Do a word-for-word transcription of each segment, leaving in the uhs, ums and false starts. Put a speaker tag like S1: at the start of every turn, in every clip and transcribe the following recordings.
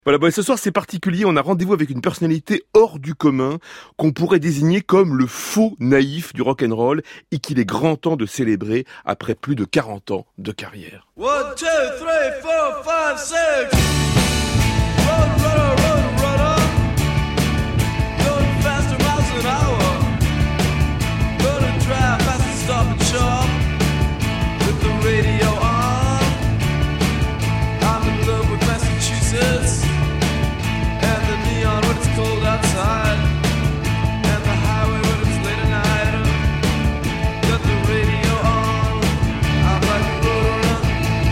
S1: Voilà, bon, et ce soir c'est particulier, on a rendez-vous avec une personnalité hors du commun qu'on pourrait désigner comme le faux naïf du rock'n'roll et qu'il est grand temps de célébrer après plus de quarante ans de carrière.
S2: One, two, three, four, five, six. Run, runner, run, runner. Going faster miles an hour. Gonna drive fast and stop and shop with the radio on. I'm in love with Massachusetts. When it's cold outside, and the highway when it's late at night. Got the radio on, I'm like a road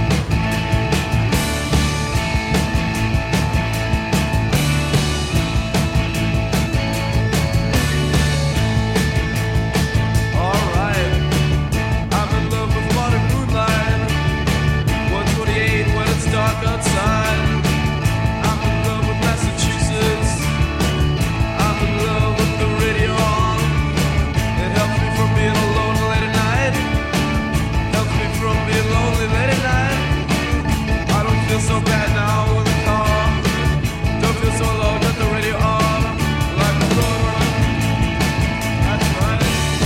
S2: alright, I'm in love with modern moonlight. one twenty-eight when it's dark outside. So bad now in the car. Don't feel so low, got the radio on. Like a road runner. That's right.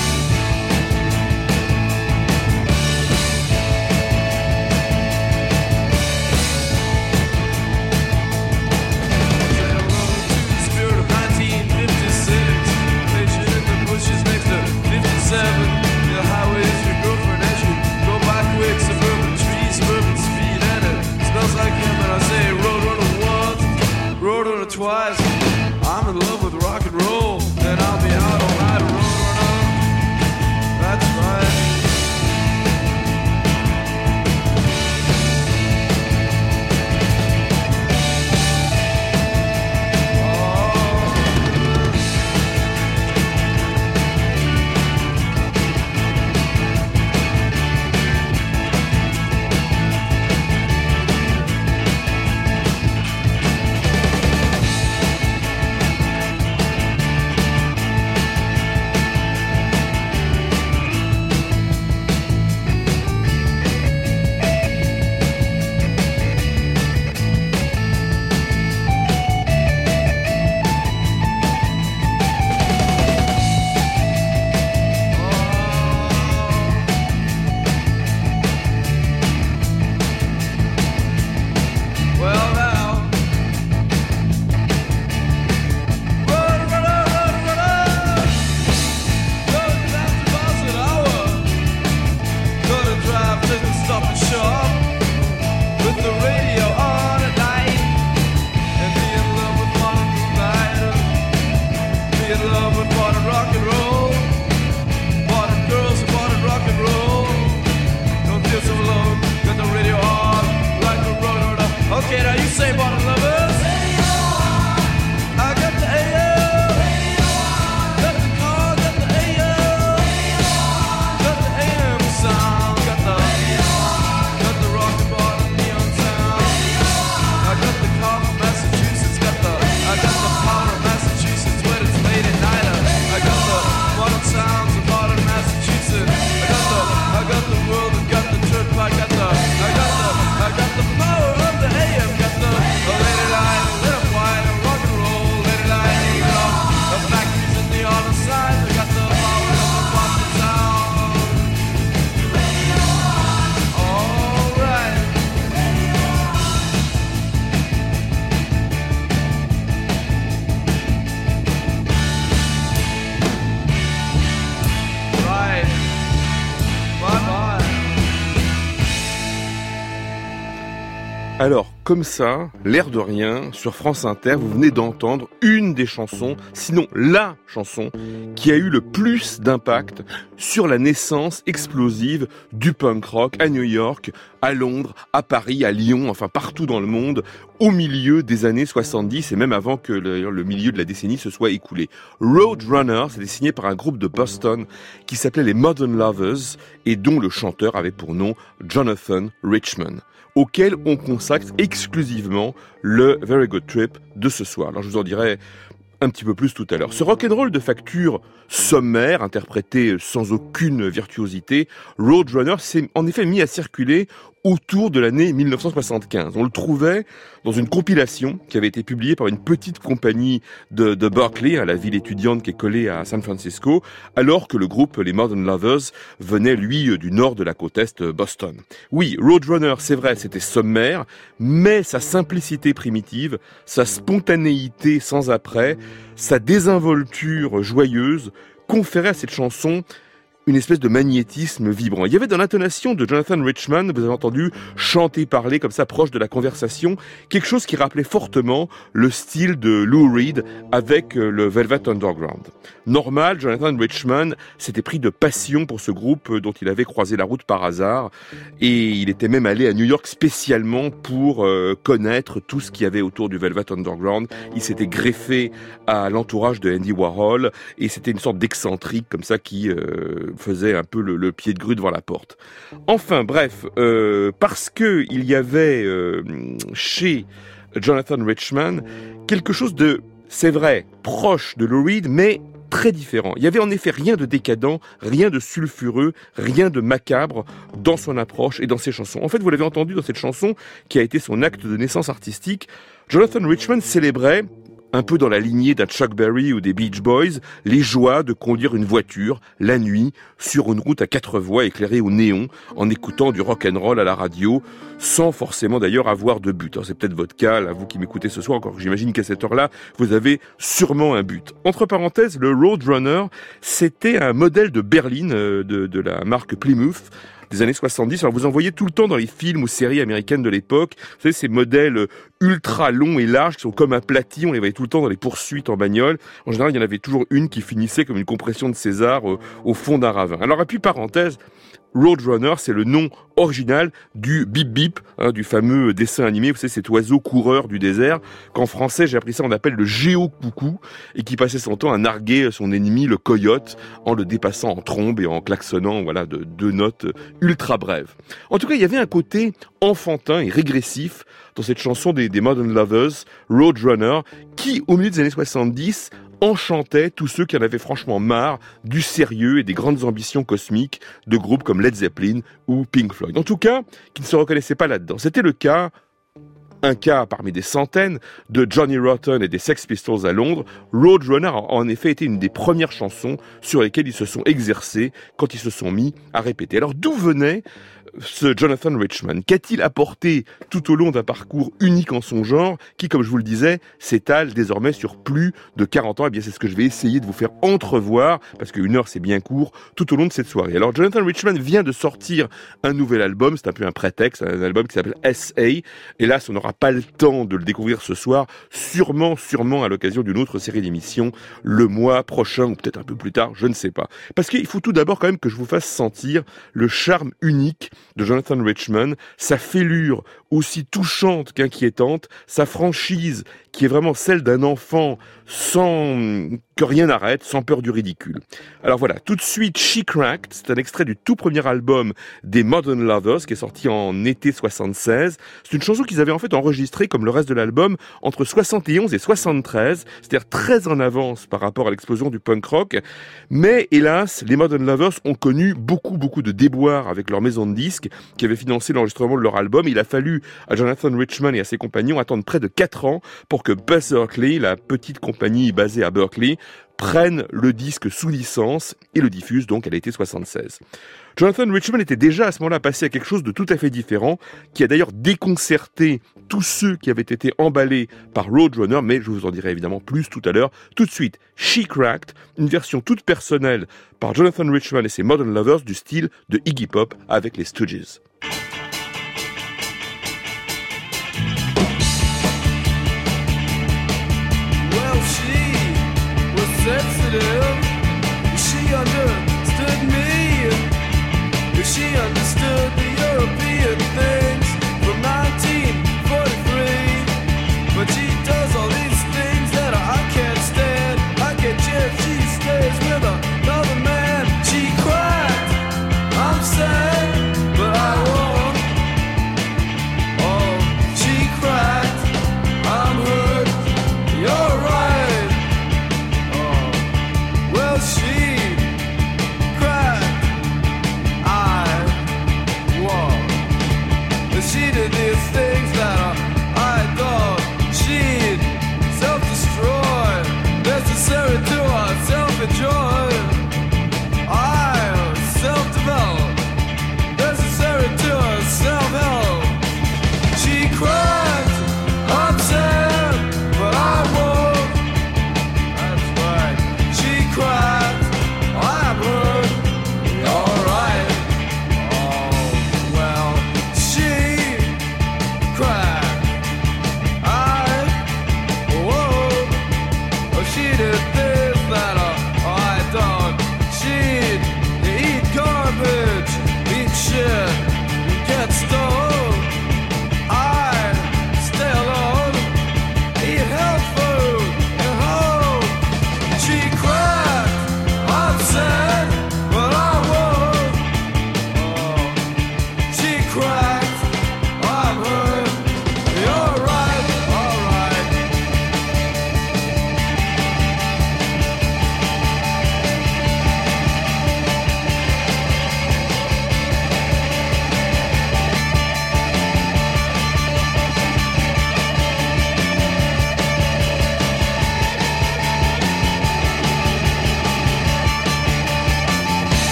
S2: Say hello to the spirit of nineteen fifty-six. Patient in the bushes next to fifty-seven. The highway is your girlfriend as you go by quick. Suburban trees, suburban speed, and it smells like him, and I say road runner once, road runner twice. I'm in love with rock and roll, and I'll be out all night, road runner. That's right. Okay, now you say bottom lovers. I got the A M, got the car, got the A M, got the A M sound, got the, got the rock and bottom neon sound. I got the car from Massachusetts, got the, I got the power of Massachusetts when it's late at night. I got the modern sounds of modern Massachusetts. I got the, I got the world, I got the trip, I got the, I got the, I got the power of the A M, got the, the lady line, lit up white, rock and roll, lady line, you know, the factories in the other side, I got the power of the Boston sound. All right. Right. Bye bye.
S1: Alors, comme ça, l'air de rien, sur France Inter, vous venez d'entendre une des chansons, sinon la chanson, qui a eu le plus d'impact sur la naissance explosive du punk rock à New York, à Londres, à Paris, à Lyon, enfin partout dans le monde, au milieu des années soixante-dix et même avant que le, le milieu de la décennie se soit écoulé. Roadrunner, c'était signé par un groupe de Boston qui s'appelait les Modern Lovers et dont le chanteur avait pour nom Jonathan Richman, auquel on consacre exclusivement le Very Good Trip de ce soir. Alors je vous en dirai un petit peu plus tout à l'heure. Ce rock'n'roll de facture sommaire, interprété sans aucune virtuosité, Roadrunner s'est en effet mis à circuler autour de l'année mille neuf cent soixante-quinze. On le trouvait dans une compilation qui avait été publiée par une petite compagnie de, de Berkeley, hein, la ville étudiante qui est collée à San Francisco, alors que le groupe les Modern Lovers venait, lui, du nord de la côte est, Boston. Oui, Roadrunner, c'est vrai, c'était sommaire, mais sa simplicité primitive, sa spontanéité sans après, sa désinvolture joyeuse conférait à cette chanson une espèce de magnétisme vibrant. Il y avait dans l'intonation de Jonathan Richman, vous avez entendu chanter, parler comme ça, proche de la conversation, quelque chose qui rappelait fortement le style de Lou Reed avec le Velvet Underground. Normal, Jonathan Richman s'était pris de passion pour ce groupe dont il avait croisé la route par hasard, et il était même allé à New York spécialement pour euh, connaître tout ce qu'il y avait autour du Velvet Underground. Il s'était greffé à l'entourage de Andy Warhol, et c'était une sorte d'excentrique comme ça qui euh, faisait un peu le, le pied de grue devant la porte. Enfin, bref, euh, parce que il y avait euh, chez Jonathan Richman quelque chose de, c'est vrai, proche de Lou Reed, mais très différent. Il y avait en effet rien de décadent, rien de sulfureux, rien de macabre dans son approche et dans ses chansons. En fait, vous l'avez entendu dans cette chanson qui a été son acte de naissance artistique, Jonathan Richman célébrait, un peu dans la lignée d'un Chuck Berry ou des Beach Boys, les joies de conduire une voiture, la nuit, sur une route à quatre voies éclairée au néon, en écoutant du rock'n'roll à la radio, sans forcément d'ailleurs avoir de but. Alors c'est peut-être votre cas, là, vous qui m'écoutez ce soir, encore que j'imagine qu'à cette heure-là, vous avez sûrement un but. Entre parenthèses, le Roadrunner, c'était un modèle de berline euh, de, de la marque Plymouth, des années soixante-dix. Alors vous en voyez tout le temps dans les films ou séries américaines de l'époque. Vous savez, ces modèles ultra longs et larges qui sont comme aplatis. On les voyait tout le temps dans les poursuites en bagnole. En général, il y en avait toujours une qui finissait comme une compression de César euh, au fond d'un ravin. Alors, et puis parenthèse, Roadrunner, c'est le nom original du Bip Bip, hein, du fameux dessin animé, vous savez, cet oiseau coureur du désert, qu'en français, j'ai appris ça, on appelle le géo-coucou, et qui passait son temps à narguer son ennemi, le coyote, en le dépassant en trombe et en klaxonnant, voilà, de deux notes ultra brèves. En tout cas, il y avait un côté enfantin et régressif dans cette chanson des, des Modern Lovers, Roadrunner, qui, au milieu des années soixante-dix, enchantait tous ceux qui en avaient franchement marre du sérieux et des grandes ambitions cosmiques de groupes comme Led Zeppelin ou Pink Floyd. En tout cas, qui ne se reconnaissaient pas là-dedans. C'était le cas, un cas parmi des centaines, de Johnny Rotten et des Sex Pistols à Londres. Roadrunner a en effet été une des premières chansons sur lesquelles ils se sont exercés quand ils se sont mis à répéter. Alors d'où venait ce Jonathan Richman? Qu'a-t-il apporté tout au long d'un parcours unique en son genre, qui, comme je vous le disais, s'étale désormais sur plus de quarante ans? Eh bien, c'est ce que je vais essayer de vous faire entrevoir, parce qu'une heure, c'est bien court, tout au long de cette soirée. Alors, Jonathan Richman vient de sortir un nouvel album, c'est un peu un prétexte, un album qui s'appelle S A. Hélas, on n'aura pas le temps de le découvrir ce soir, sûrement, sûrement à l'occasion d'une autre série d'émissions, le mois prochain, ou peut-être un peu plus tard, je ne sais pas. Parce qu'il faut tout d'abord quand même que je vous fasse sentir le charme unique de Jonathan Richman, sa fêlure aussi touchante qu'inquiétante, sa franchise qui est vraiment celle d'un enfant sans que rien n'arrête, sans peur du ridicule. Alors voilà, tout de suite, She Cracked, c'est un extrait du tout premier album des Modern Lovers qui est sorti en été soixante-seize. C'est une chanson qu'ils avaient en fait enregistrée comme le reste de l'album entre soixante et onze et soixante-treize, c'est-à-dire très en avance par rapport à l'explosion du punk rock. Mais hélas, les Modern Lovers ont connu beaucoup beaucoup de déboires avec leur maison de disques qui avait financé l'enregistrement de leur album. Il a fallu à Jonathan Richman et à ses compagnons attendre près de quatre ans pour que Buzz Berkeley, la petite compagnie basée à Berkeley, prenne le disque sous licence et le diffuse donc à l'été soixante-seize. Jonathan Richman était déjà à ce moment-là passé à quelque chose de tout à fait différent, qui a d'ailleurs déconcerté tous ceux qui avaient été emballés par Roadrunner, mais je vous en dirai évidemment plus tout à l'heure. Tout de suite, She Cracked, une version toute personnelle par Jonathan Richman et ses Modern Lovers du style de Iggy Pop avec les Stooges.
S2: Sensitive, she understood me. She understood the European things from nineteen forty-three. But she does all these things that I can't stand. I can't cheer if she stays with another man. She cracked, I'm sad, but I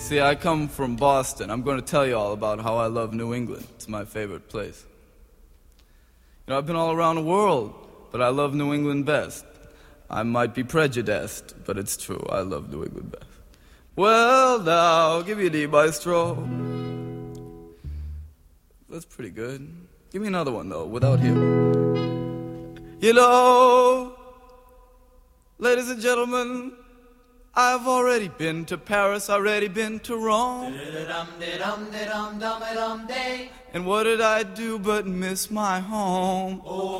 S2: See, I come from Boston. I'm going to tell you all about how I love New England. It's my favorite place. You know, I've been all around the world, but I love New England best. I might be prejudiced, but it's true. I love New England best. Well, now, give me the maestro. That's pretty good. Give me another one, though, without him. You know, ladies and gentlemen, I've already been to Paris, already been to Rome. And what did I do but miss my home?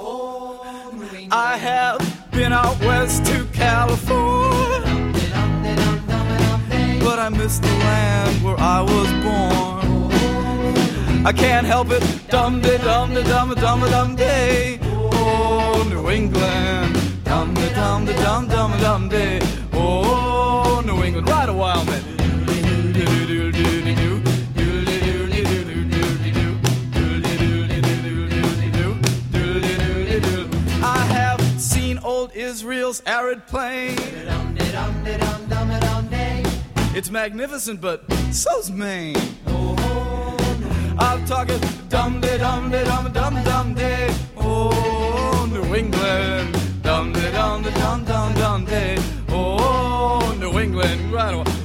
S2: I have been out west to California, but I miss the land where I was born. I can't help it, dum-de-dum-de-dum-de-dum-de-dum-de. Oh, New England, dum-de-dum-de-dum-dum-dum-de. Oh, New England, right a while, man. I have seen old Israel's arid plain. It's magnificent, but so's Maine. I'm talking dum-de-dum-de-dum-dum-dum-de. Oh, New England, dum-de-dum-de-dum-dum-dum-de. Oh, New England, right on.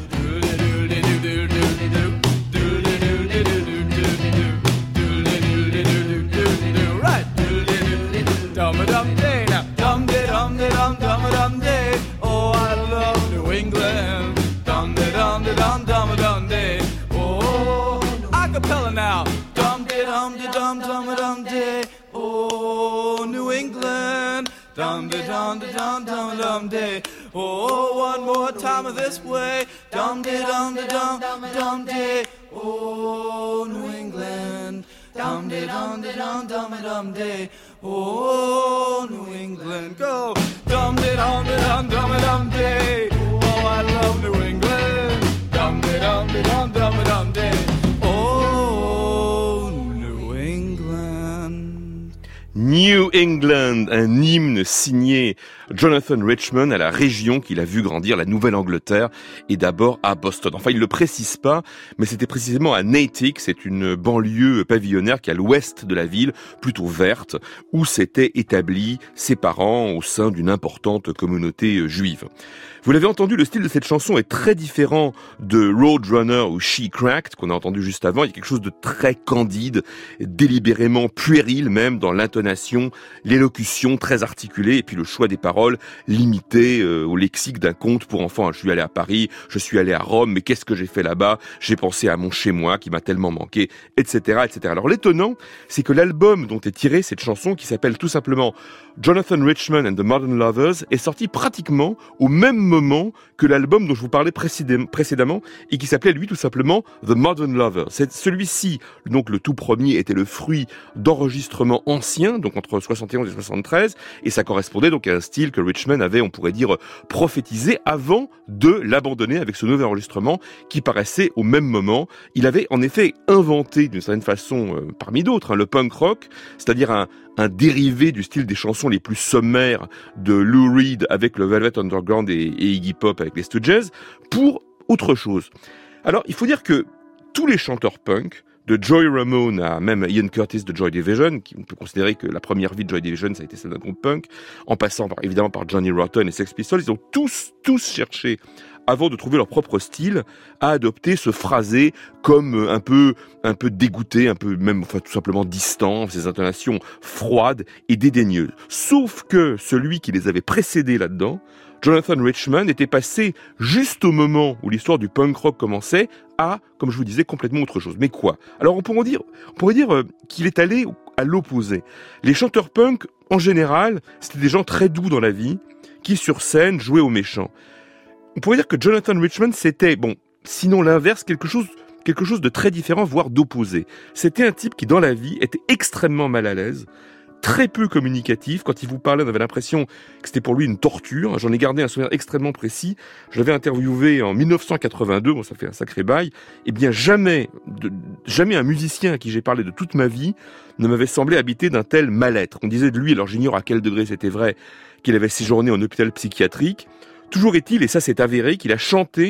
S2: Right. Dum-a-dum-day now. Dum-de-dum-de-dum-dum-a-dum-day. Oh, I love New England. Dum-de-dum-de-dum-dum-a-dum-day. Oh, acapella now. Dum-de-dum-de-dum-dum-a-dum-day. Oh, New England. Dum-de-dum-de-dum-dum-a-dum-day. Oh, one more time of this way. Dum-de-dum-de-dum-dum-day. Oh, New England. Dum-de-dum-de-dum-dum-a-dum-day. Oh, New England. Go. Dum-de-dum-de-dum-dum-a-dum-day. Oh, I love New England. Dum-de-dum-de-dum-dum-a-dum-day. Oh, New England.
S1: New England, un hymne signé Jonathan Richman à la région qu'il a vu grandir, la Nouvelle-Angleterre, et d'abord à Boston. Enfin, il ne le précise pas, mais c'était précisément à Natick, c'est une banlieue pavillonnaire qui est à l'ouest de la ville, plutôt verte, où s'étaient établis ses parents au sein d'une importante communauté juive. Vous l'avez entendu, le style de cette chanson est très différent de Roadrunner ou She Cracked qu'on a entendu juste avant. Il y a quelque chose de très candide, délibérément puéril même dans l'intonation, l'élocution très articulée et puis le choix des paroles limité euh, au lexique d'un conte pour enfants. Je suis allé à Paris, je suis allé à Rome, mais qu'est-ce que j'ai fait là-bas? J'ai pensé à mon chez-moi qui m'a tellement manqué, et cetera, et cetera. Alors l'étonnant, c'est que l'album dont est tirée cette chanson, qui s'appelle tout simplement Jonathan Richman and the Modern Lovers, est sorti pratiquement au même moment que l'album dont je vous parlais précédemment et qui s'appelait lui tout simplement The Modern Lovers. C'est celui-ci, donc le tout premier, était le fruit d'enregistrements anciens, donc entre soixante et onze et soixante-treize, et ça correspondait donc à un style que Richman avait, on pourrait dire, prophétisé avant de l'abandonner avec ce nouvel enregistrement qui paraissait au même moment. Il avait en effet inventé d'une certaine façon, euh, parmi d'autres, hein, le punk rock, c'est-à-dire un, un dérivé du style des chansons les plus sommaires de Lou Reed avec le Velvet Underground et, et Iggy Pop avec les Stooges, pour autre chose. Alors, il faut dire que tous les chanteurs punk, de Joey Ramone à même Ian Curtis de Joy Division, qui on peut considérer que la première vie de Joy Division, ça a été celle d'un groupe punk, en passant par, évidemment par Johnny Rotten et Sex Pistols, ils ont tous, tous cherché, avant de trouver leur propre style, à adopter ce phrasé comme un peu, un peu dégoûté, un peu même, enfin, tout simplement distant, ces intonations froides et dédaigneuses. Sauf que celui qui les avait précédés là-dedans, Jonathan Richman, était passé juste au moment où l'histoire du punk rock commençait à, comme je vous disais, complètement autre chose. Mais quoi? Alors on pourrait dire, on pourrait dire euh, qu'il est allé à l'opposé. Les chanteurs punk, en général, c'était des gens très doux dans la vie, qui sur scène jouaient aux méchants. On pourrait dire que Jonathan Richman, c'était, bon, sinon l'inverse, quelque chose, quelque chose de très différent, voire d'opposé. C'était un type qui, dans la vie, était extrêmement mal à l'aise, très peu communicatif. Quand il vous parlait, on avait l'impression que c'était pour lui une torture. J'en ai gardé un souvenir extrêmement précis. Je l'avais interviewé en dix-neuf cent quatre-vingt-deux, bon, ça fait un sacré bail. Eh bien, jamais, de, jamais un musicien à qui j'ai parlé de toute ma vie ne m'avait semblé habité d'un tel mal-être. On disait de lui, alors j'ignore à quel degré c'était vrai, qu'il avait séjourné en hôpital psychiatrique. Toujours est-il, et ça c'est avéré, qu'il a chanté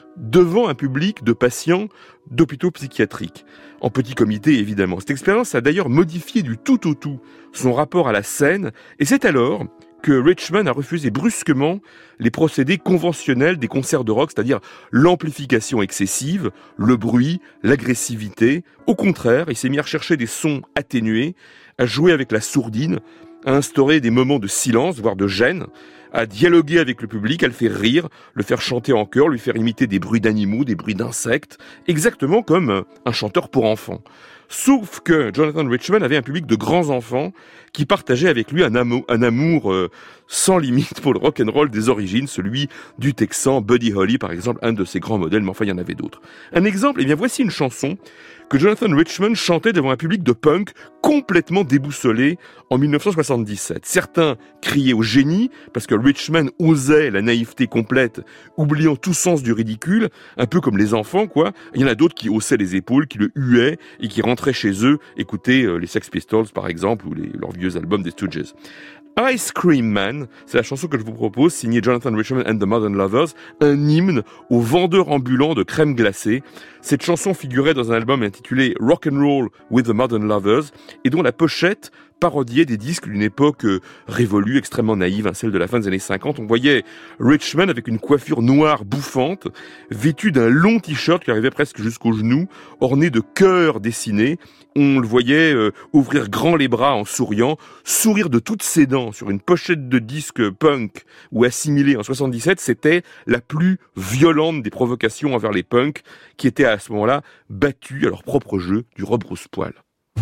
S1: devant un public de patients d'hôpitaux psychiatriques, en petit comité évidemment. Cette expérience a d'ailleurs modifié du tout au tout son rapport à la scène, et c'est alors que Richman a refusé brusquement les procédés conventionnels des concerts de rock, c'est-à-dire l'amplification excessive, le bruit, l'agressivité. Au contraire, il s'est mis à rechercher des sons atténués, à jouer avec la sourdine, à instaurer des moments de silence, voire de gêne, à dialoguer avec le public, à le faire rire, le faire chanter en chœur, lui faire imiter des bruits d'animaux, des bruits d'insectes, exactement comme un chanteur pour enfants. Sauf que Jonathan Richman avait un public de grands enfants qui partageait avec lui un amour, un amour euh, sans limite pour le rock and roll des origines, celui du Texan Buddy Holly par exemple, un de ses grands modèles, mais enfin il y en avait d'autres. Un exemple, eh bien voici une chanson que Jonathan Richman chantait devant un public de punk complètement déboussolé en dix-neuf cent soixante-dix-sept. Certains criaient au génie parce que Richman osait la naïveté complète, oubliant tout sens du ridicule, un peu comme les enfants quoi. Il y en a d'autres qui haussaient les épaules, qui le huaient et qui rentraient chez eux écouter euh, les Sex Pistols par exemple ou les, leurs vieux albums des Stooges. Ice Cream Man, c'est la chanson que je vous propose, signée Jonathan Richman and the Modern Lovers, un hymne aux vendeurs ambulants de crème glacée. Cette chanson figurait dans un album intitulé Rock and Roll with the Modern Lovers et dont la pochette parodiait des disques d'une époque euh, révolue, extrêmement naïve, hein, celle de la fin des années cinquante. On voyait Richman avec une coiffure noire bouffante, vêtu d'un long t-shirt qui arrivait presque jusqu'aux genoux, orné de cœurs dessinés. On le voyait euh, ouvrir grand les bras en souriant, sourire de toutes ses dents sur une pochette de disque punk ou assimilé en soixante-dix-sept. C'était la plus violente des provocations envers les punks qui étaient à ce moment-là battus à leur propre jeu du rebrousse-poil.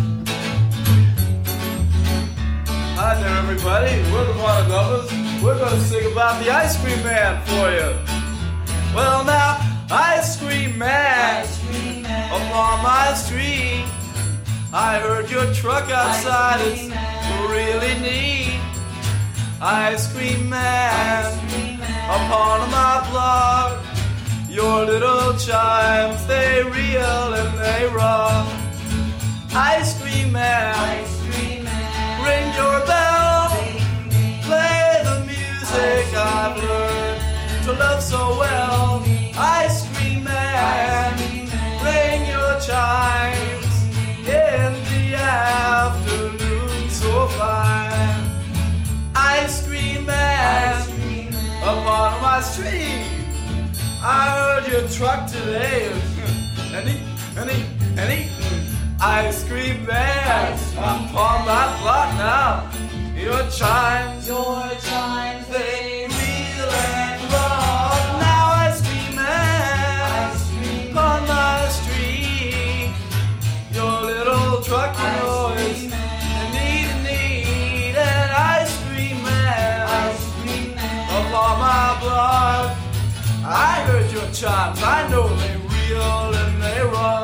S2: Hi there, everybody. We're the Modern Lovers. We're going to sing about the Ice Cream Man for you. Well, now, Ice Cream Man, ice cream man. Upon my street. I heard your truck outside. It's really neat. Ice Cream Man, ice cream man. Upon my block. Your little chimes, they reel and they rock. Ice Cream Man. Ice ring your bell, play the music I've learned to love so well. Ice Cream Man, ring your chimes in the afternoon so fine. Ice Cream Man, upon my street, I heard your truck today, and eat, and eat, and eat. Ice Cream Man, upon my block now. Your chimes, your chimes, they reel and rock. Now Ice Cream Man, ice cream on my street. Your little truck, you know, is neat and neat. And Ice Cream Man, ice cream man, upon my block. I heard your chimes, I know they reel and they rock.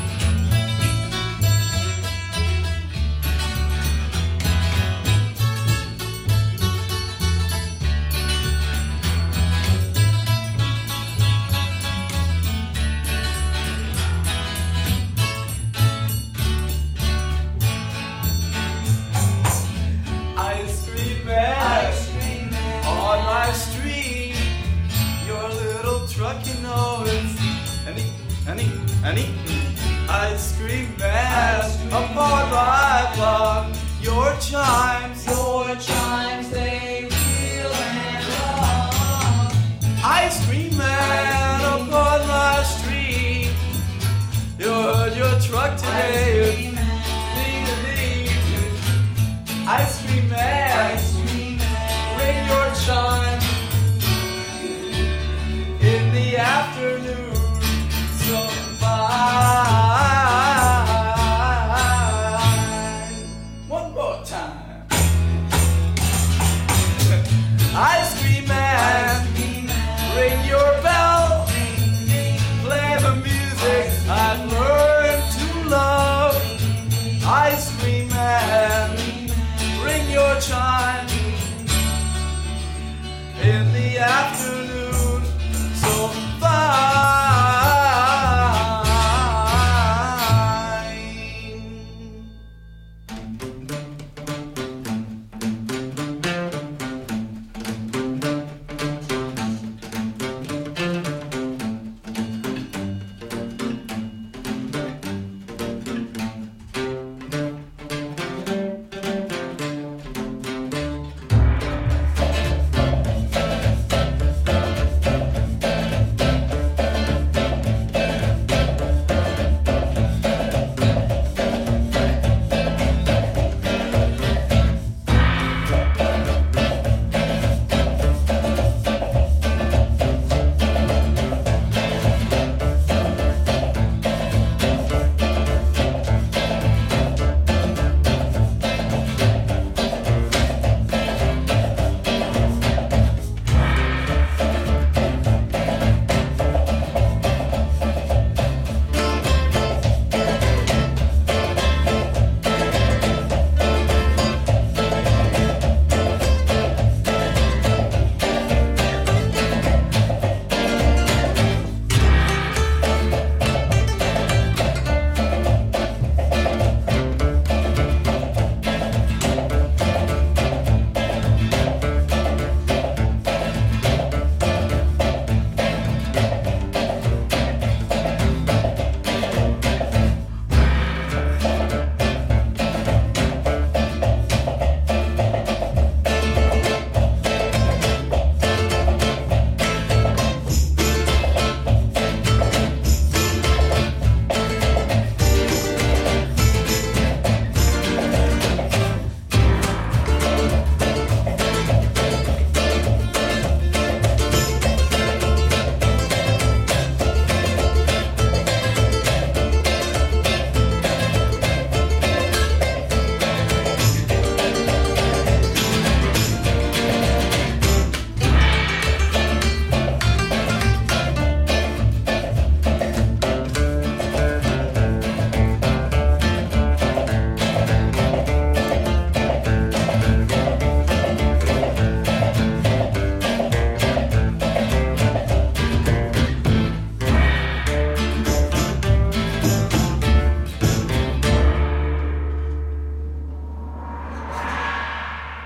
S2: You know it's an eat, an eat, an eat. Ice Cream Man, upon my block. Your chimes, your chimes, they reel and rock. Ice Cream Man, upon my street. You heard your truck today. Ice Cream Man, ice cream man, ring your chime in the afternoon so fine. One more time. Ice Cream Man, ring your bell,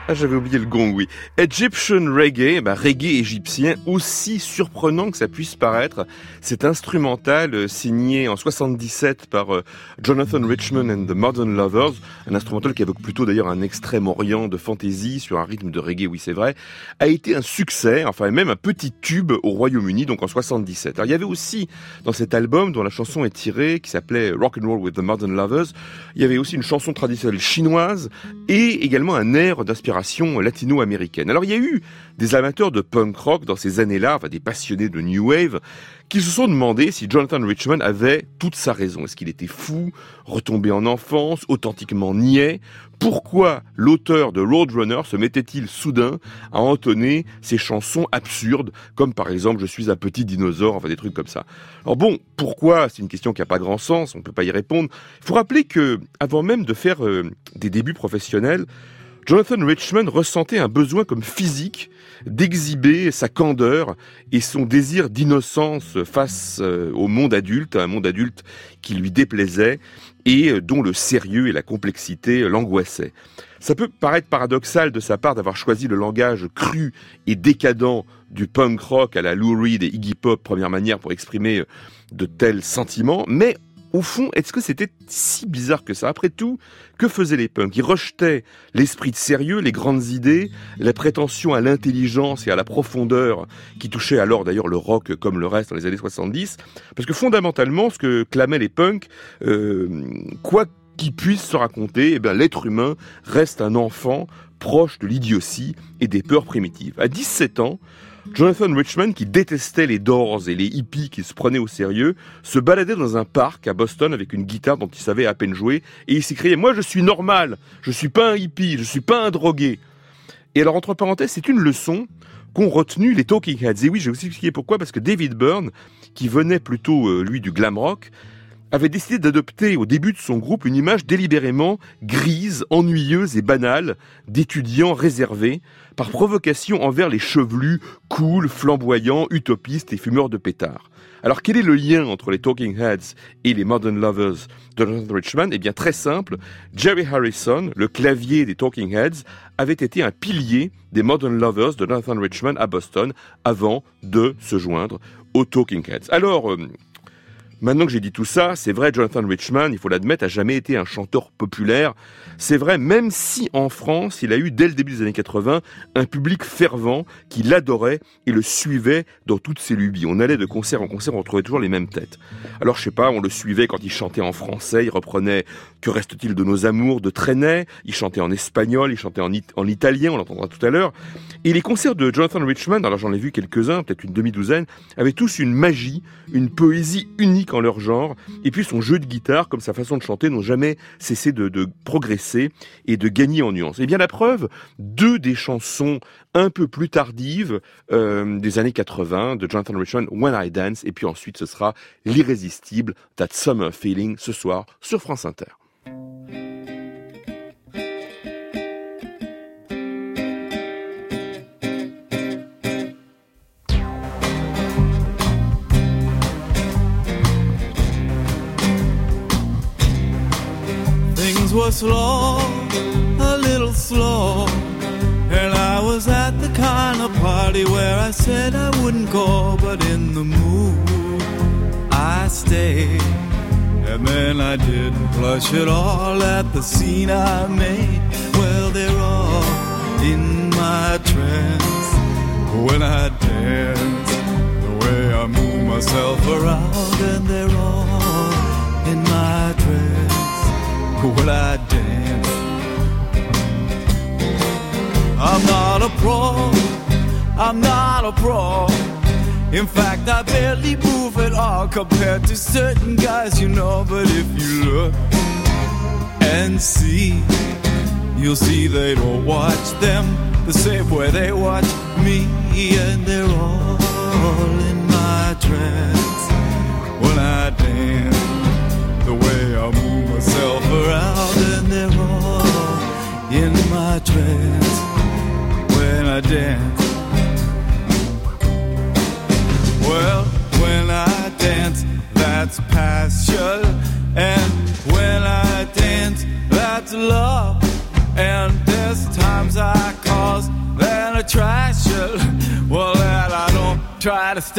S1: Ah, j'avais oublié le gong, oui. Egyptian Reggae, bah, reggae égyptien, aussi surprenant que ça puisse paraître. Cet instrumental euh, signé en soixante-dix-sept par euh, Jonathan Richman and the Modern Lovers, un instrumental qui évoque plutôt d'ailleurs un Extrême-Orient de fantasy sur un rythme de reggae, oui c'est vrai, a été un succès, enfin même un petit tube au Royaume-Uni, donc en soixante-dix-sept. Alors il y avait aussi dans cet album, dont la chanson est tirée, qui s'appelait Rock and Roll with the Modern Lovers, il y avait aussi une chanson traditionnelle chinoise et également un air d'inspiration latino-américaine. Alors il y a eu des amateurs de punk rock dans ces années-là, enfin des passionnés de New Wave, qui se sont demandé si Jonathan Richman avait toute sa raison. Est-ce qu'il était fou, retombé en enfance, authentiquement niais? Pourquoi l'auteur de Roadrunner se mettait-il soudain à entonner ces chansons absurdes, comme par exemple « Je suis un petit dinosaure », enfin des trucs comme ça. Alors bon, pourquoi? C'est une question qui n'a pas grand sens, on ne peut pas y répondre. Il faut rappeler que, avant même de faire euh, des débuts professionnels, Jonathan Richman ressentait un besoin comme physique d'exhiber sa candeur et son désir d'innocence face au monde adulte, un monde adulte qui lui déplaisait et dont le sérieux et la complexité l'angoissaient. Ça peut paraître paradoxal de sa part d'avoir choisi le langage cru et décadent du punk rock à la Lou Reed et Iggy Pop, première manière pour exprimer de tels sentiments, mais au fond, est-ce que c'était si bizarre que ça? Après tout, que faisaient les punks? Ils rejetaient l'esprit de sérieux, les grandes idées, la prétention à l'intelligence et à la profondeur qui touchait alors d'ailleurs le rock comme le reste dans les années soixante-dix. Parce que fondamentalement, ce que clamaient les punks, euh, quoi qu'ils puissent se raconter, eh bien, l'être humain reste un enfant proche de l'idiotie et des peurs primitives. À dix-sept ans, Jonathan Richman, qui détestait les Doors et les hippies qui se prenaient au sérieux, se baladait dans un parc à Boston avec une guitare dont il savait à peine jouer et il s'écriait « Moi je suis normal, je suis pas un hippie, je suis pas un drogué ». Et alors entre parenthèses, c'est une leçon qu'ont retenu les Talking Heads. Et oui, je vais vous expliquer pourquoi, parce que David Byrne, qui venait plutôt euh, lui du glam rock, avait décidé d'adopter au début de son groupe une image délibérément grise, ennuyeuse et banale d'étudiants réservés, par provocation envers les chevelus, cool, flamboyants, utopistes et fumeurs de pétards. Alors quel est le lien entre les Talking Heads et les Modern Lovers de Jonathan Richman? Eh bien très simple, Jerry Harrison, le clavier des Talking Heads, avait été un pilier des Modern Lovers de Jonathan Richman à Boston avant de se joindre aux Talking Heads. Alors... Euh, Maintenant que j'ai dit tout ça, c'est vrai, Jonathan Richman, il faut l'admettre, a jamais été un chanteur populaire. C'est vrai, même si en France, il a eu dès le début des années quatre-vingts un public fervent qui l'adorait et le suivait dans toutes ses lubies. On allait de concert en concert, on retrouvait toujours les mêmes têtes. Alors je sais pas, on le suivait quand il chantait en français, il reprenait « Que reste-t-il de nos amours » de Trenet, il chantait en espagnol, il chantait en, it- en italien, on l'entendra tout à l'heure. Et les concerts de Jonathan Richman, alors j'en ai vu quelques-uns, peut-être une demi-douzaine, avaient tous une magie, une poésie unique en leur genre, et puis son jeu de guitare, comme sa façon de chanter, n'ont jamais cessé de, de progresser et de gagner en nuances. Et bien la preuve, deux des chansons un peu plus tardives euh, des années quatre-vingts de Jonathan Richman, When I Dance, et puis ensuite ce sera l'irrésistible That Summer Feeling ce soir sur France Inter.
S2: Was slow, a little slow, and I was at the kind of party where I said I wouldn't go, but in the mood I stayed. And then I didn't blush at all at the scene I made. Well, they're all in my trance when I dance, the way I move myself around, and they're all in my trance when I dance. I'm not a pro, I'm not a pro. In fact, I barely move at all compared to certain guys, you know. But if you look and see, you'll see they don't watch them the same way they watch me. And they're all in my trance when I dance, the way I move myself around, and they're all in my trance when I dance. Well, when I dance, that's passion, and when I dance, that's love. And there's times I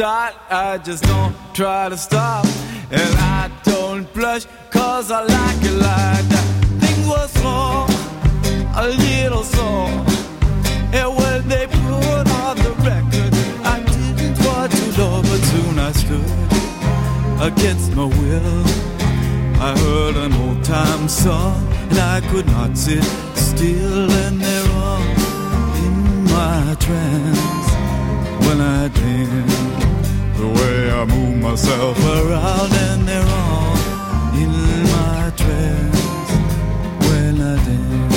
S2: start, I just don't try to stop. And I don't blush, cause I like it like that. Things was wrong, a little sore. And when they put on the record, I didn't want to know, but soon I stood against my will. I heard an old time song, and I could not sit still. And they're all in my trance when I dance. The way I move myself around, and they're all in my trance when I dance.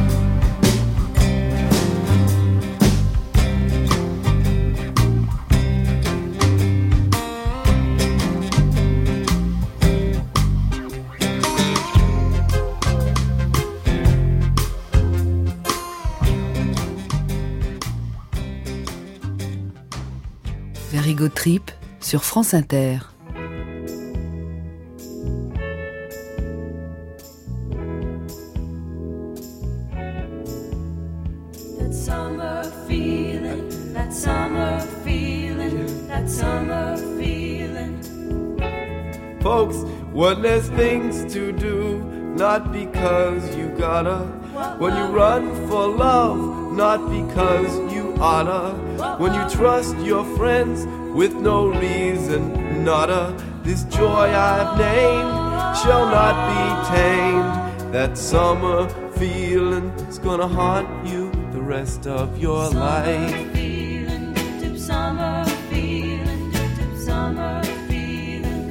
S3: Verigo Trip sur France Inter.
S4: That summer feeling, that summer feeling, that summer feeling.
S2: Folks, when there's things to do, not because you gotta. When you run for love, not because you oughta. When you trust your friends with no reason, nada. This joy I've named shall not be tamed. That summer feeling is gonna haunt you the rest of your
S4: Summer
S2: life.
S4: feeling, dip summer feeling, dip summer feeling.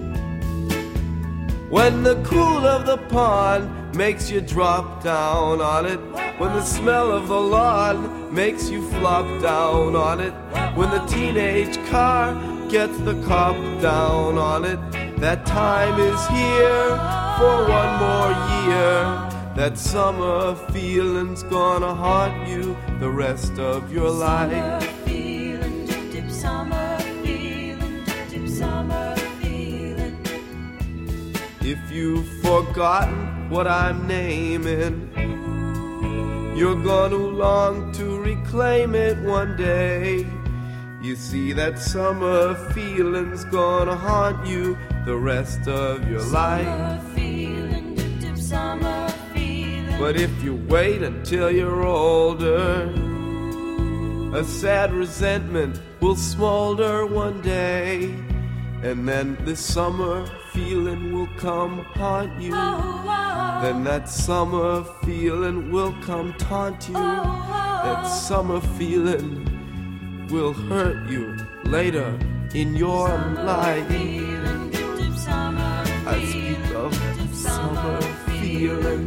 S2: When the cool of the pond makes you drop down on it. When the smell of the lawn makes you flop down on it. When the teenage car gets the cop down on it. That time is here for one more year. That summer feeling's gonna haunt you the rest of your life.
S4: Summer feeling, dip summer feeling, dip summer feeling.
S2: If you've forgotten what I'm naming, you're gonna long to reclaim it one day. You see, that summer feeling's gonna haunt you the rest of your life.
S4: Summer feeling, dip summer feeling.
S2: But if you wait until you're older, a sad resentment will smolder one day. And then this summer feeling will come haunt you.
S4: Oh, oh.
S2: Then that summer feeling will come taunt you.
S4: Oh, oh.
S2: That summer feeling will hurt you later in your
S4: Summer
S2: life.
S4: feeling, dip summer
S2: I speak of
S4: dip
S2: summer feeling.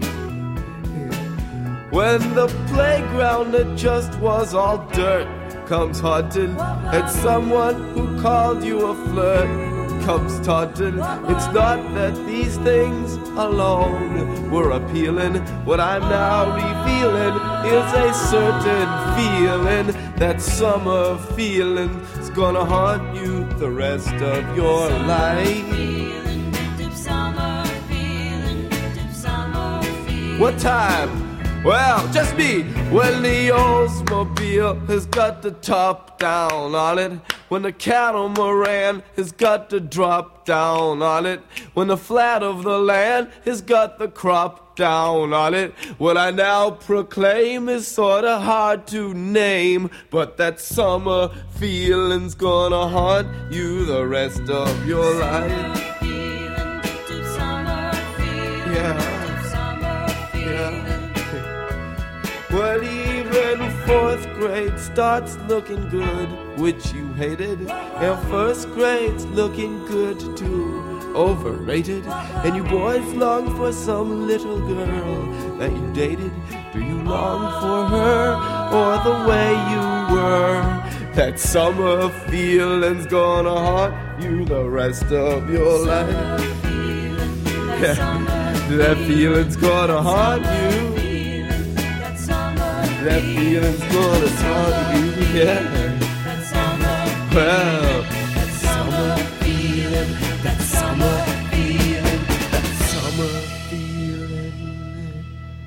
S2: When the playground that just was all dirt comes haunting, and someone who called you a flirt comes taunting. It's not that these things alone were appealing. What I'm now revealing is a certain feeling. That summer feeling is gonna haunt you the rest of your
S4: Summer
S2: life.
S4: feeling, dip summer feeling, dip summer feeling.
S2: What time? Well, just me. When the Oldsmobile has got the top down on it. When the catamaran has got the drop down on it. When the flat of the land has got the crop down on it. What I now proclaim is sorta hard to name, but that summer feeling's gonna haunt you the rest of your life.
S4: Summer feeling, dip summer feeling,
S2: Yeah.
S4: dip summer feeling.
S2: When even fourth grade starts looking good, which you hated, and first grade's looking good too, overrated, and you boys long for some little girl that you dated. Do you long for her or the way you were? That summer feeling's gonna haunt you the rest of your life.
S4: Summer feeling, that
S2: Yeah.
S4: summer
S2: That feeling's gonna haunt you.
S4: feeling, that summer
S2: That feeling's gonna haunt you, yeah.
S4: that summer
S2: Well,
S4: that summer feeling, that summer feeling.
S2: that summer feeling.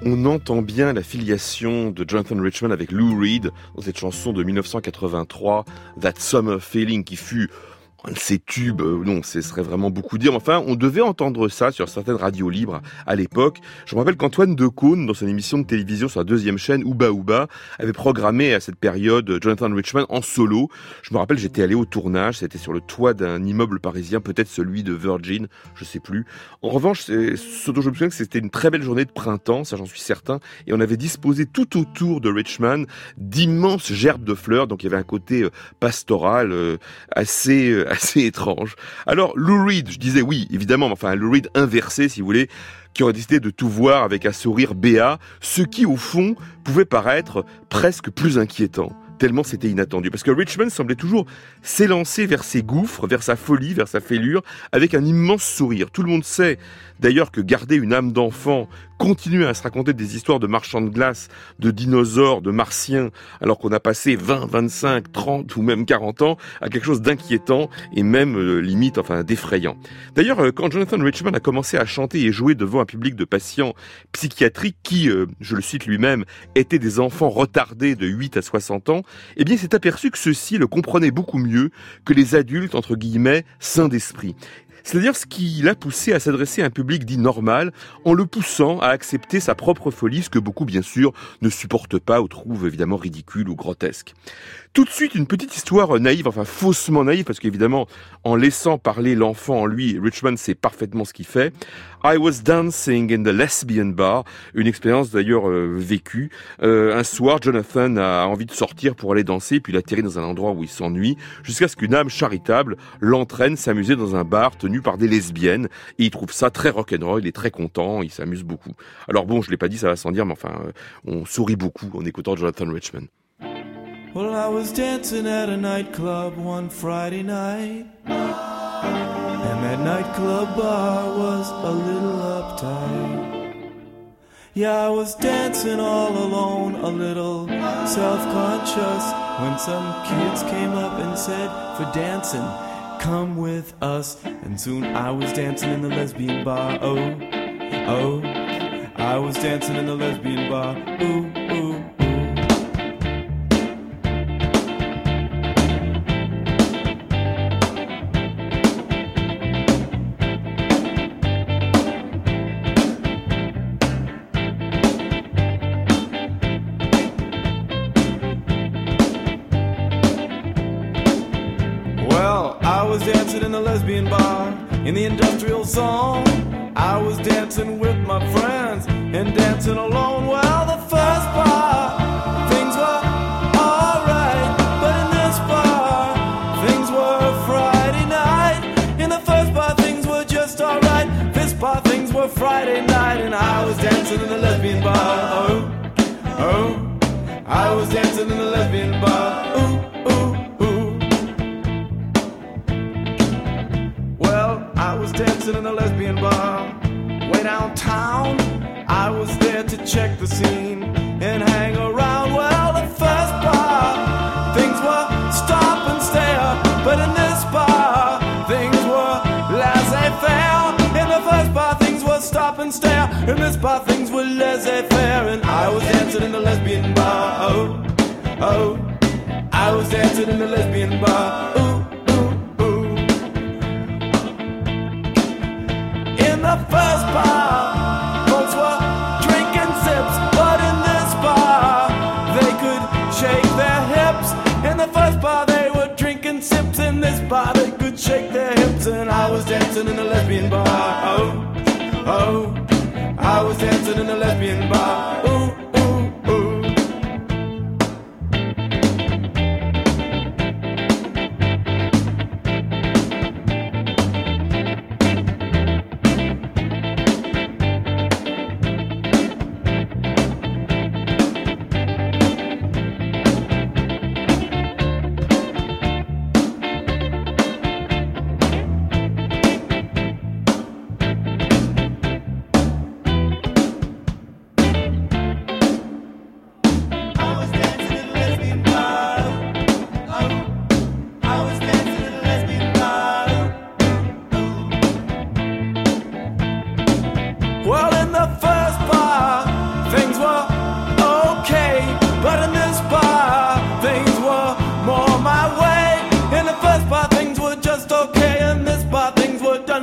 S1: On entend bien la filiation de Jonathan Richman avec Lou Reed dans cette chanson de dix-neuf cent quatre-vingt-trois, That Summer Feeling, qui fut un de ces tubes, euh, non, ce serait vraiment beaucoup dire. Enfin, on devait entendre ça sur certaines radios libres à l'époque. Je me rappelle qu'Antoine Decaune, dans son émission de télévision sur la deuxième chaîne, Ouba Ouba, avait programmé à cette période Jonathan Richman en solo. Je me rappelle, j'étais allé au tournage, c'était sur le toit d'un immeuble parisien, peut-être celui de Virgin, je sais plus. En revanche, c'est, ce dont je me souviens, que c'était une très belle journée de printemps, ça j'en suis certain, et on avait disposé tout autour de Richman d'immenses gerbes de fleurs, donc il y avait un côté euh, pastoral euh, assez... Euh, assez étrange. Alors, Lou Reed, je disais oui, évidemment, enfin, un Lou Reed inversé, si vous voulez, qui aurait décidé de tout voir avec un sourire béat, ce qui, au fond, pouvait paraître presque plus inquiétant. Tellement c'était inattendu. Parce que Richman semblait toujours s'élancer vers ses gouffres, vers sa folie, vers sa fêlure, avec un immense sourire. Tout le monde sait, d'ailleurs, que garder une âme d'enfant, continuer à se raconter des histoires de marchands de glace, de dinosaures, de martiens, alors qu'on a passé vingt, vingt-cinq, trente ou même quarante ans à quelque chose d'inquiétant et même euh, limite, enfin, d'effrayant. D'ailleurs, euh, quand Jonathan Richman a commencé à chanter et jouer devant un public de patients psychiatriques qui, euh, je le cite lui-même, étaient des enfants retardés de huit à soixante ans, eh bien, il s'est aperçu que ceux-ci le comprenaient beaucoup mieux que les adultes, entre guillemets, sains d'esprit. C'est-à-dire ce qui l'a poussé à s'adresser à un public dit normal, en le poussant à accepter sa propre folie, ce que beaucoup, bien sûr, ne supportent pas ou trouvent évidemment ridicule ou grotesque. Tout de suite, une petite histoire naïve, enfin faussement naïve, parce qu'évidemment, en laissant parler l'enfant en lui, Richman sait parfaitement ce qu'il fait. I was dancing in the lesbian bar, une expérience d'ailleurs euh, vécue. Euh, un soir, Jonathan a envie de sortir pour aller danser, puis il atterrit dans un endroit où il s'ennuie, jusqu'à ce qu'une âme charitable l'entraîne s'amuser dans un bar tenu par des lesbiennes, et il trouve ça très rock'n'roll, il est très content, il s'amuse beaucoup. Alors bon, je l'ai pas dit, ça va sans dire, mais enfin, euh, on sourit beaucoup en écoutant Jonathan Richman.
S2: Well, I was dancing at a nightclub one Friday night, and that nightclub bar was a little uptight. Yeah, I was dancing all alone, a little self-conscious, when some kids came up and said, for dancing, come with us. And soon I was dancing in the lesbian bar, oh, oh. I was dancing in the lesbian bar, ooh, ooh. Dancing in the lesbian bar in the industrial zone. I was dancing with my friends and dancing alone. Well, the first bar, things were alright, but in this bar, things were Friday night. In the first bar, things were just alright. This bar, things were Friday night, and I was dancing in the lesbian bar. Oh, oh, I was dancing in the lesbian bar. Ooh. I was dancing in a lesbian bar way downtown. I was there to check the scene and hang around. Well, the first bar, things were stop and stare, but in this bar, things were laissez-faire. In the first bar, things were stop and stare. In this bar, things were laissez-faire, and I was dancing in the lesbian bar. Oh, oh, I was dancing in the lesbian bar. Ooh. The first bar, folks were drinking sips, but in this bar, they could shake their hips. In the first bar, they were drinking sips. In this bar, they could shake their hips. And I was dancing in a lesbian bar. Oh, oh, I was dancing in a lesbian bar. Ooh.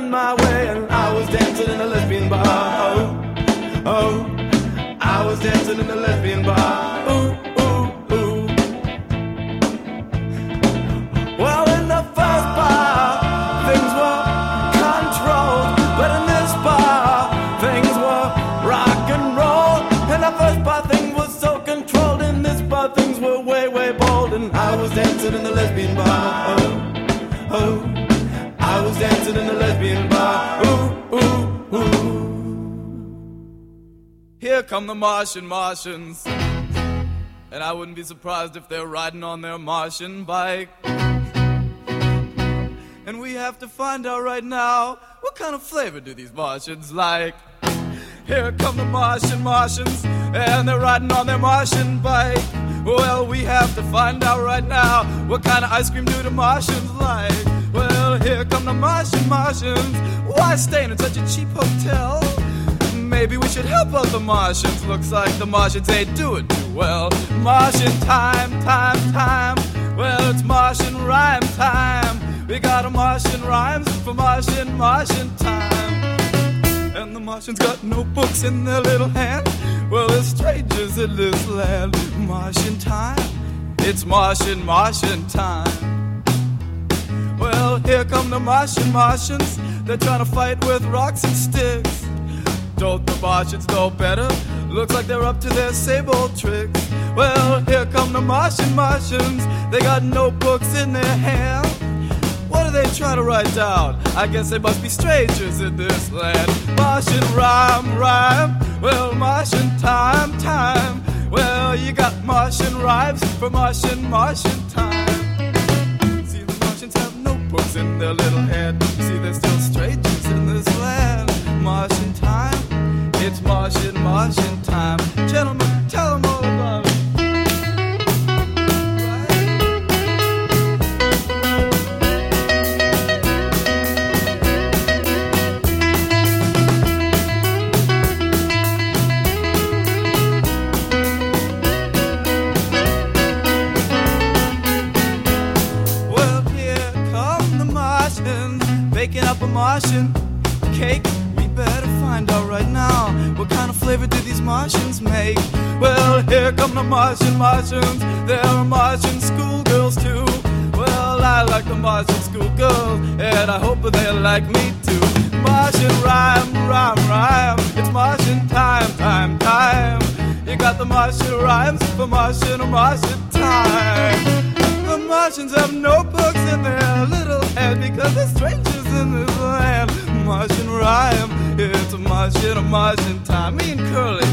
S2: coming my way, and I was dancing in a lesbian bar. Oh, oh, I was dancing in a lesbian bar. Ooh, ooh, ooh. Well, in the first bar, things were controlled, but in this bar, things were rock and roll. In the first bar, things were so controlled. In this bar, things were way, way bold, and I was dancing in the lesbian bar. Oh, oh. I was dancing in the lesbian bar. Ooh, ooh, ooh. Here come the Martian Martians, and I wouldn't be surprised if they're riding on their Martian bike. And we have to find out right now, what kind of flavor do these Martians like? Here come the Martian Martians, and they're riding on their Martian bike. Well, we have to find out right now, what kind of ice cream do the Martians like? Well, here come the Martian Martians. Why staying in such a cheap hotel? Maybe we should help out the Martians. Looks like the Martians ain't doing too well. Martian time, time, time. Well, it's Martian rhyme time. We got a Martian rhymes for Martian, Martian time. And the Martians got notebooks in their little hand. Well, they're strangers in this land. Martian time. It's Martian, Martian time. Well, here come the Martian Martians. They're trying to fight with rocks and sticks. Don't the Martians know better? Looks like they're up to their same old tricks. Well, here come the Martian Martians. They got notebooks in their hand. What do they try to write down? I guess they must be strangers in this land. Martian rhyme, rhyme. Well, Martian time, time. Well, you got Martian rhymes for Martian, Martian time. Have notebooks in their little head. You see, they're still strangers in this land. Martian time, it's Martian, Martian time. Gentlemen, tell them all about it. Baking up a Martian cake. We better find out right now, what kind of flavor do these Martians make? Well, here come the Martian Martians. There are Martian schoolgirls too. Well, I like the Martian schoolgirls, and I hope they like me too. Martian rhyme, rhyme, rhyme. It's Martian time, time, time. You got the Martian rhymes for Martian, Martian time. The Martians have notebooks in their little head because they're strangers in this land. Martian rhyme, it's a Martian, a Martian time. Me and Curly.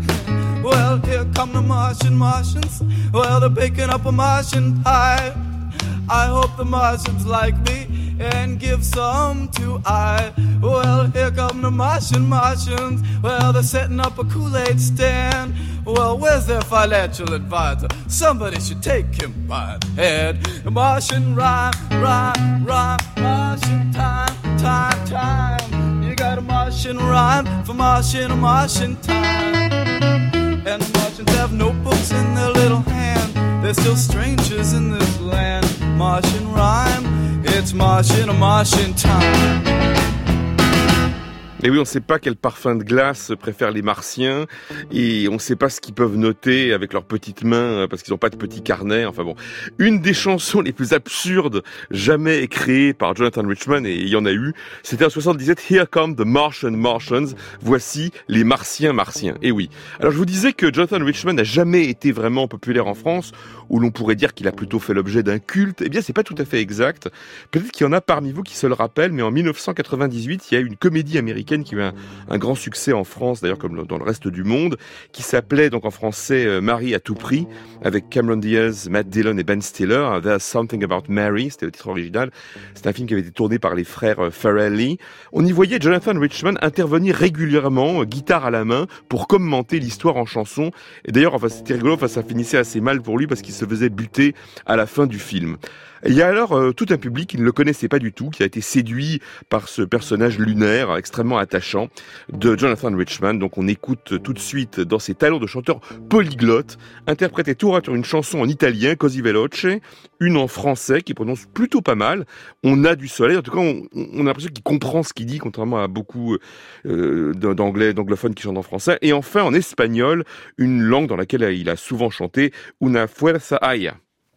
S2: Well, here come the Martian Martians. Well, they're baking up a Martian pie. I hope the Martians like me and give some to I. Well, here come the Martian Martians. Well, they're setting up a Kool-Aid stand. Well, where's their financial advisor? Somebody should take him by the head. Martian rhyme, rhyme, rhyme. Martian time, time, time. You got a Martian rhyme for Martian, a Martian time. And the Martians have notebooks in their little hand. They're still strangers in this land. Martian rhyme, it's Martian, a Martian time.
S1: Et oui, on ne sait pas quel parfum de glace préfèrent les Martiens et on ne sait pas ce qu'ils peuvent noter avec leurs petites mains parce qu'ils n'ont pas de petits carnets. Enfin bon, une des chansons les plus absurdes jamais créées par Jonathan Richman, et il y en a eu, c'était en soixante-dix-sept, Here Come the Martian Martians. Voici les Martiens Martiens. Et oui. Alors je vous disais que Jonathan Richman n'a jamais été vraiment populaire en France, où l'on pourrait dire qu'il a plutôt fait l'objet d'un culte. Eh bien, c'est pas tout à fait exact. Peut-être qu'il y en a parmi vous qui se le rappellent, mais en dix-neuf cent quatre-vingt-dix-huit, il y a eu une comédie américaine qui a eu un, un grand succès en France, d'ailleurs comme dans le reste du monde, qui s'appelait donc en français euh, Marie à tout prix, avec Cameron Diaz, Matt Dillon et Ben Stiller. There's Something About Mary, c'était le titre original. C'est un film qui avait été tourné par les frères euh, Farrelly. On y voyait Jonathan Richman intervenir régulièrement, euh, guitare à la main, pour commenter l'histoire en chanson. Et d'ailleurs, enfin, c'était rigolo, enfin, ça finissait assez mal pour lui parce qu'il se faisait buter à la fin du film. Il y a alors euh, tout un public qui ne le connaissait pas du tout, qui a été séduit par ce personnage lunaire, extrêmement attachant de Jonathan Richman. Donc on écoute tout de suite dans ses talents de chanteur polyglotte, interpréter tour à tour une chanson en italien, Così veloce, une en français qui prononce plutôt pas mal. On a du soleil, en tout cas on, on a l'impression qu'il comprend ce qu'il dit, contrairement à beaucoup euh, d'anglais, d'anglophones qui chantent en français. Et enfin en espagnol, une langue dans laquelle il a souvent chanté, Una fuerza hay.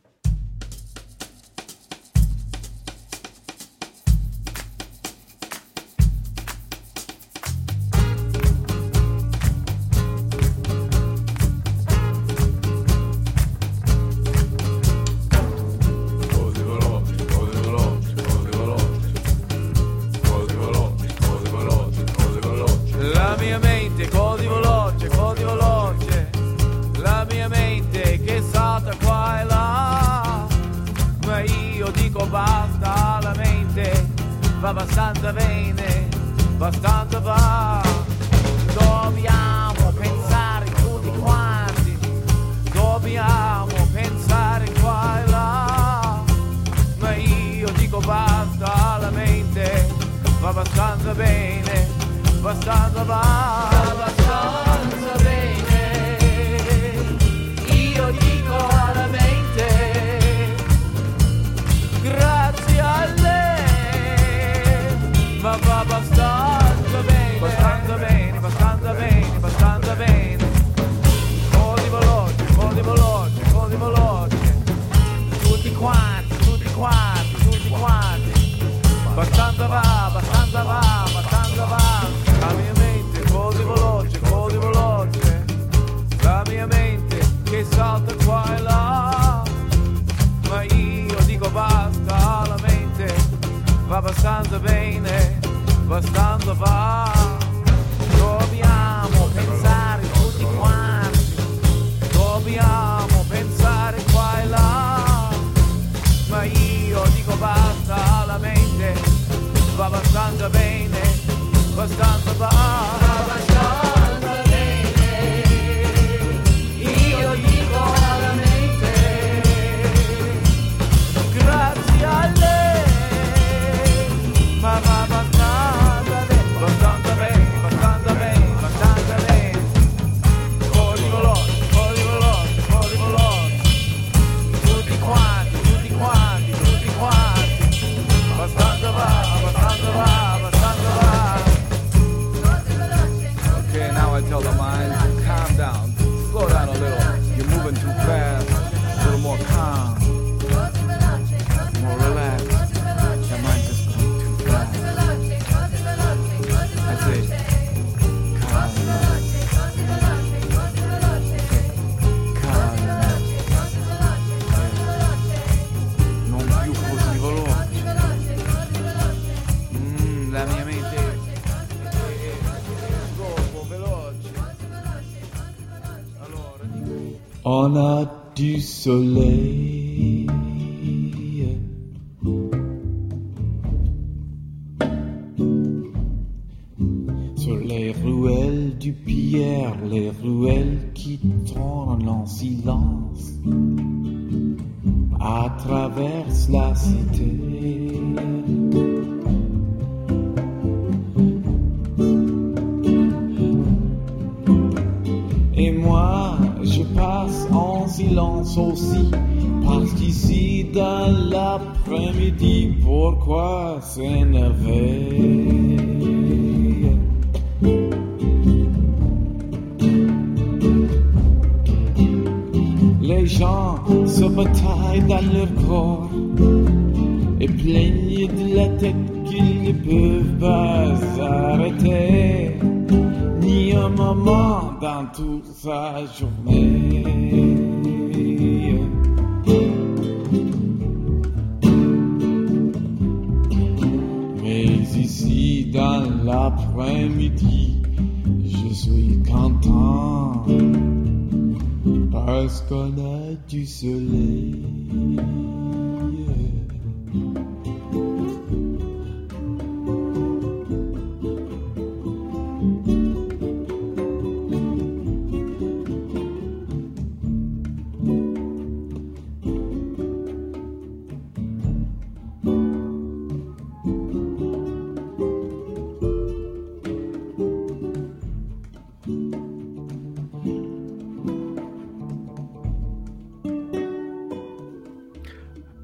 S2: La mia mente così veloce, così veloce, la mia mente che salta qua e là, ma io dico basta, la mente va abbastanza bene, abbastanza va. Dobbiamo pensare tutti quanti, dobbiamo pensare qua e là, ma io dico basta, la mente va abbastanza bene, abbastanza va, abbastanza bene. Io dico alla mente, grazie a lei, ma va abbastanza bene, abbastanza bene, abbastanza bene, abbastanza bene. Così veloce, così veloce, così veloce. Tutti quanti, tutti quanti, tutti quanti. Abbastanza va, abbastanza va, abbastanza va. La mia mente così veloce, così veloce. La mia mente che salta qua e là. Ma io dico basta, la mente va abbastanza bene, abbastanza va. Dobbiamo pensare tutti quanti, dobbiamo pensare qua e là. Ma io dico basta, la mente va abbastanza bene, abbastanza va, abbastanza bene. Io dico alla mente, grazie a lei, ma va abbastanza bene, abbastanza bene, abbastanza bene, abbastanza bene. Così veloce, così veloce, così veloce. Tutti quanti, tutti quanti, tutti quanti. Abbastanza va, abbastanza va, abbastanza va. Okay, now I tell the mind, calm down, slow down a little. You're moving too fast, a little more calm, more relaxed. Your mind just going too fast. I say, calm down, calm down. Non più così veloce. Mm, la mia mente è troppo veloce. Allora dico.
S5: On a du soleil sur les ruelles du Pierre, les ruelles qui tournent en silence à travers la cité. Et moi, je passe en silence aussi, parce qu'ici dans l'après-midi, pourquoi s'énerver? Les gens se bataillent dans leur corps et plaignent de la tête qu'ils ne peuvent pas arrêter, ni un moment dans toute sa journée. Mais ici dans l'après-midi, je suis content parce qu'on a du soleil.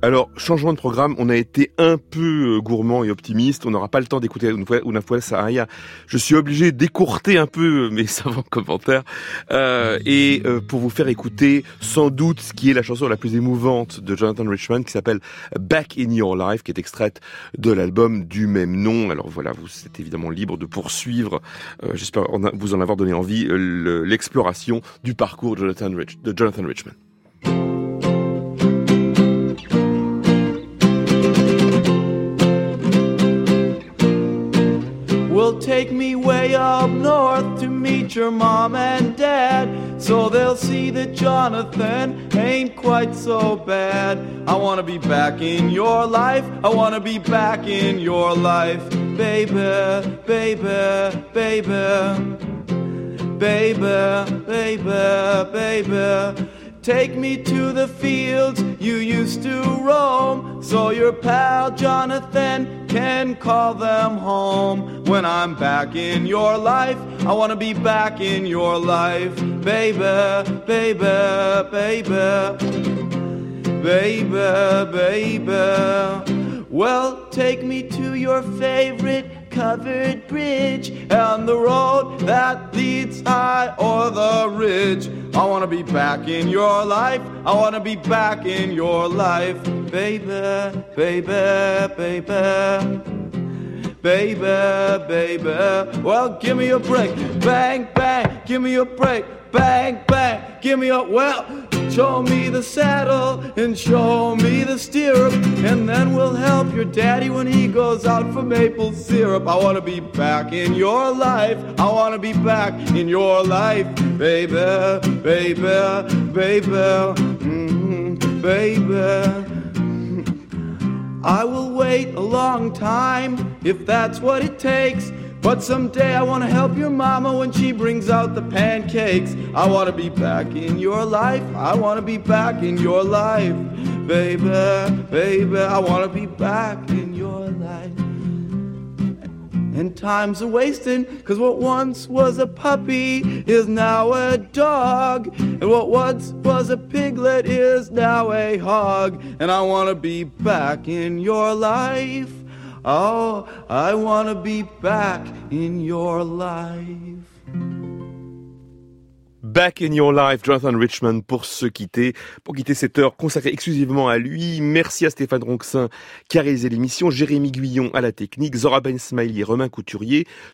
S1: Alors, changement de programme, on a été un peu gourmand et optimiste. On n'aura pas le temps d'écouter Una Fuerza Aya. Je suis obligé d'écourter un peu mes savants commentaires euh, et euh, pour vous faire écouter sans doute ce qui est la chanson la plus émouvante de Jonathan Richman, qui s'appelle Back in Your Life, qui est extraite de l'album du même nom. Alors voilà, vous êtes évidemment libre de poursuivre, euh, j'espère vous en avoir donné envie, le, l'exploration du parcours de Jonathan, Rich, de Jonathan Richman.
S2: Will take me way up north to meet your mom and dad, so they'll see that Jonathan ain't quite so bad. I wanna be back in your life, I wanna be back in your life, baby, baby, baby, baby, baby, baby. Take me to the fields you used to roam, so your pal Jonathan can call them home. When I'm back in your life, I wanna be back in your life, baby, baby, baby, baby, baby. Well, take me to your favorite covered bridge and the road that leads high o'er the ridge. I wanna be back in your life, I wanna be back in your life, baby, baby, baby, baby, baby. Well, give me a break, bang, bang, give me a break, bang, bang, give me a, well, show me the saddle and show me the stirrup, and then we'll help your daddy when he goes out for maple syrup. I wanna be back in your life, I wanna be back in your life, baby, baby, baby, mm-hmm, baby. I will wait a long time if that's what it takes, but someday I wanna help your mama when she brings out the pancakes. I wanna be back in your life, I wanna be back in your life, baby, baby, I wanna be back in your life. And time's a wasting, cause what once was a puppy is now a dog, and what once was a piglet is now a hog, and I wanna be back in your life. Oh, I wanna be back in your life.
S1: Back in Your Life, Jonathan Richman, pour se quitter, pour quitter cette heure consacrée exclusivement à lui. Merci à Stéphane Ronxin qui a réalisé l'émission, Jérémy Guyon à la technique, Zora Ben Smaili et Romain Couturier